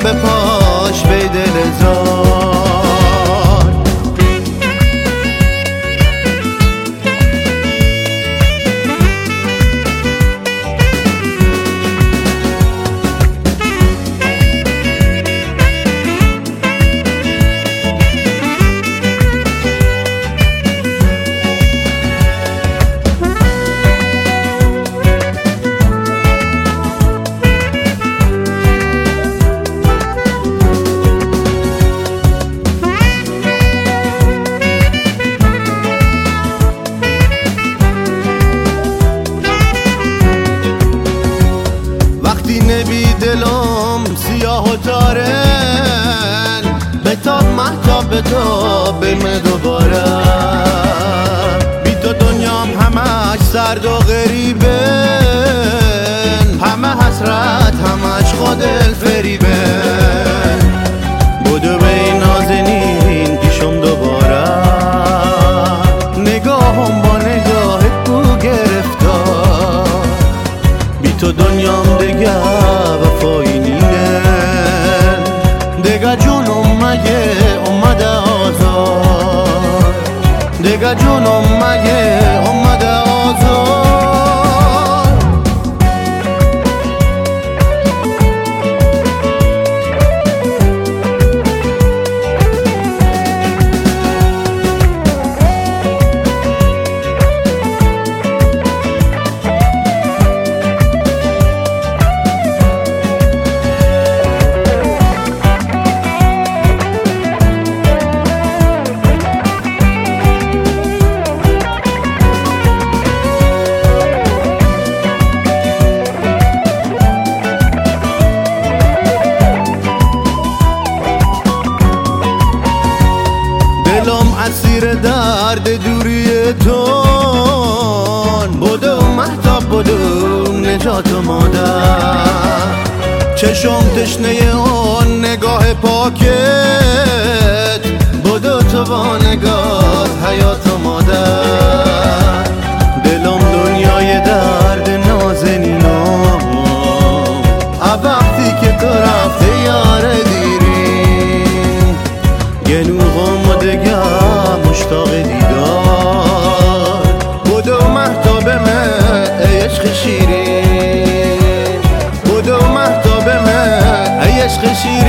به پاش به دل زار. نبی دلم سیاه و تارن بتاب محتاب بتاب بیم دوباره. بی تو دنیام همش سرد و غریبن، همه حسرت همش خود الفریبن. بودو به نازنین پیشم دوباره، نگاهم با نگاهت بو گرفتار. بی تو دنیام دیگه وفایی نینه، دیگه جونم مگه اومده آزار، دیگه جونم مگه اومده آزار. دلم اسیر درد دوری تون، بودو محتاب بودو نجات مادر. چشم تشنه اون نگاه پاکت، بودو تو با نگاه حیات مادر. دلم دنیای درد نازنینم، وقتی که تو رفته یار دیرین. گنوغم و دگه مشتاق دیدار، بودو محتاب من ای عشق شیرین، بودو محتاب من ای عشق شیرین.